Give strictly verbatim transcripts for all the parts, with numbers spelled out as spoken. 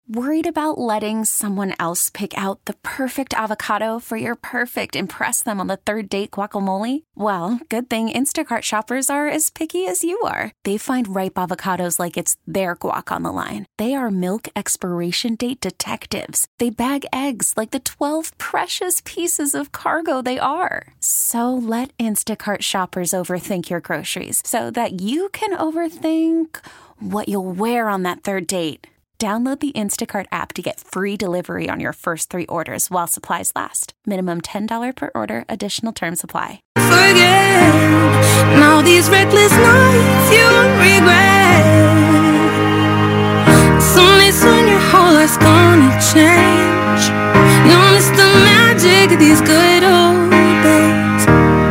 Worried about letting someone else pick out the perfect avocado for your perfect impress them on the third date guacamole? Well, good thing Instacart shoppers are as picky as you are. They find ripe avocados like it's their guac on the line. They are milk expiration date detectives. They bag eggs like the twelve precious pieces of cargo they are. So let Instacart shoppers overthink your groceries so that you can overthink what you'll wear on that third date. Download the Instacart app to get free delivery on your first three orders while supplies last. Minimum ten dollars per order. Additional terms apply. Forget and all these reckless nights you regret. Someday soon your whole life's gonna change. You'll miss the magic of these good old days.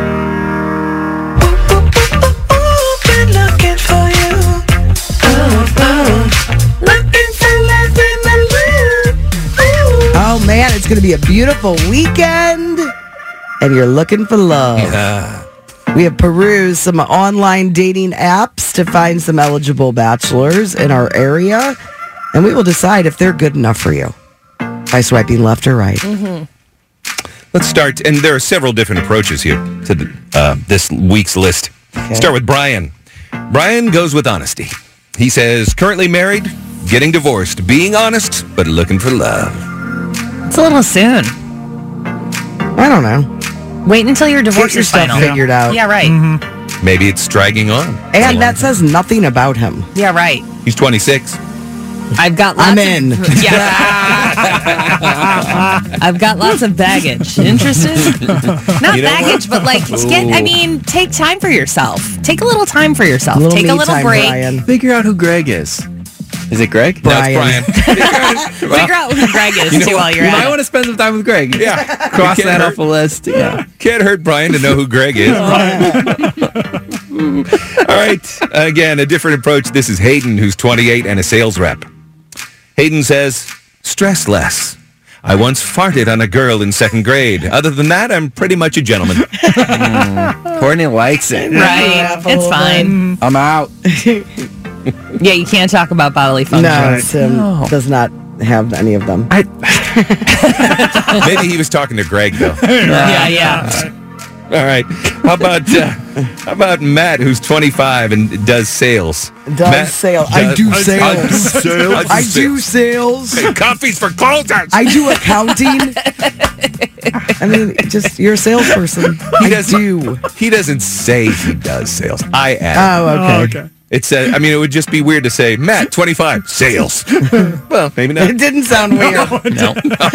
Ooh, ooh, ooh, ooh, been looking for you. Oh, oh. Looking Oh man, it's going to be a beautiful weekend, and you're looking for love. Yeah. We have perused some online dating apps to find some eligible bachelors in our area, and we will decide if they're good enough for you by swiping left or right. Mm-hmm. Let's start, and there are several different approaches here to the, uh, this week's list. Okay. Start with Brian. Brian goes with honesty. He says, currently married, getting divorced, being honest, but looking for love. It's a little soon. I don't know. Wait until your divorce Get your is stuff final. figured out. Yeah, right. Mm-hmm. Maybe it's dragging on. And that says nothing about him. Yeah, right. He's twenty-six. I've got lots I'm in. Of, yeah. I've got lots of baggage. Interested? Not you know baggage, what? But like, get, I mean, take time for yourself. Take a little time for yourself. Little take a little time, break. Brian. Figure out who Greg is. Is it Greg? Brian. No, it's Brian. Figure out who Greg is, you know, too, while you're you at might it. want to spend some time with Greg. Yeah. Cross that hurt. off the list. Yeah. Can't hurt Brian to know who Greg is. All right. Again, a different approach. This is Hayden, who's twenty-eight and a sales rep. Hayden says, stress less. I once farted on a girl in second grade. Other than that, I'm pretty much a gentleman. mm, Courtney likes it. Right. It's fine. I'm out. Yeah, you can't talk about bodily functions. No, Tim no. does not have any of them. I, Maybe he was talking to Greg, though. Yeah, yeah. All right. How about uh, how about Matt, who's twenty-five and does sales? Does Matt sales. Does, I do I, sales. I do sales. I do sales. Hey, coffee's for closers. I do accounting. I mean, just you're a salesperson. He I does, do. He doesn't say he does sales. I add. Oh, okay. Oh, okay. It's. Uh, I mean, it would just be weird to say Matt, twenty-five, sales. Well, maybe not. It didn't sound weird. No.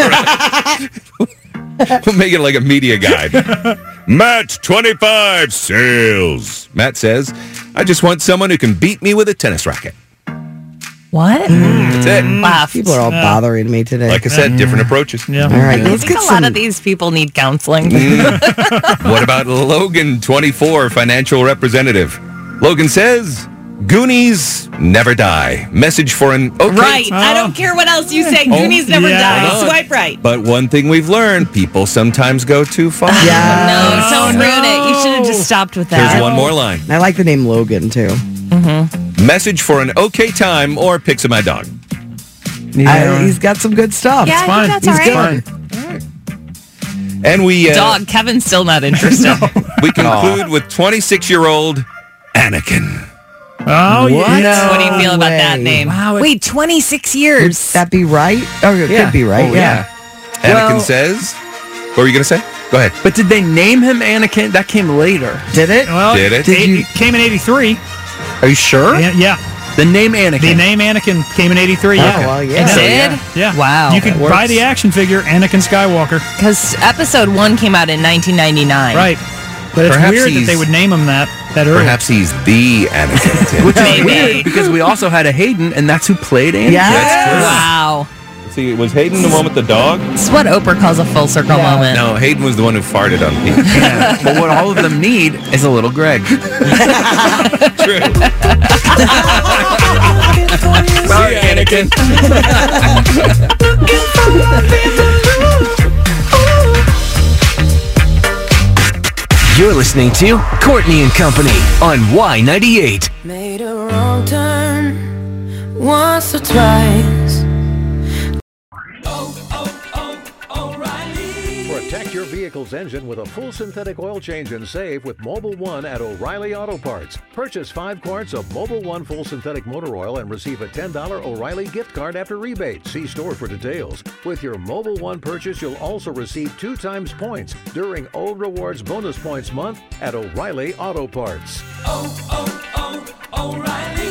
We'll make it like a media guide. Matt, twenty-five, sales. Matt says, I just want someone who can beat me with a tennis racket. What? That's it. Laughed. People are all Yeah. bothering me today. Like I said, different approaches. Yeah. All right, I let's think get a some. lot of these people need counseling. What about Logan, twenty-four, financial representative? Logan says, Goonies never die. Message for an okay. Right. I don't care what else you say. Goonies never yeah. die. Hold on. Swipe right. But one thing we've learned, people sometimes go too far. Yeah. No, don't no. ruin it. You should have just stopped with that. Here's one more line. I like the name Logan too. Mm-hmm. Message for an okay time or pics of my dog. I, he's got some good stuff. Yeah, I think that's He's all right. good. And we uh, Dog. Kevin's still not interested. we conclude with twenty-six-year-old Anakin. Oh, yeah. No What do you feel about that way. name? Wow, it- Wait, twenty-six Would years. that be right? Oh, it Yeah. could be right. Oh, yeah. Anakin Well- says, what were you going to say? Go ahead. But did they name him Anakin? That came later. Did it? Well, Did it? Did it, you- it came in eighty-three. Are you sure? Yeah, yeah. The name Anakin. The name Anakin came in eighty-three. Oh, Yeah. well, yeah. It Hell did? yeah. Yeah. Wow. You could that buy works. the action figure Anakin Skywalker. Because episode one came out in nineteen ninety-nine. Right. But it's Perhaps weird that he's- they would name him that that early. Perhaps he's the Anakin. Tim. Which is Maybe. weird because we also had a Hayden, and that's who played Anakin. Yeah. That's true. Wow. See, was Hayden the one with the dog? This is what Oprah calls a full circle Yeah. moment. No, Hayden was the one who farted on people. Yeah. But what all of them need is a little Greg. True. Sorry, Anakin. You're listening to Courtney and Company on Y ninety-eight. Made a wrong turn once or twice. Protect your vehicle's engine with a full synthetic oil change and save with Mobile One at O'Reilly Auto Parts. Purchase five quarts of Mobile One full synthetic motor oil and receive a ten dollars O'Reilly gift card after rebate. See store for details. With your Mobile One purchase, you'll also receive two times points during O Rewards Bonus Points Month at O'Reilly Auto Parts. Oh, oh, oh, O'Reilly.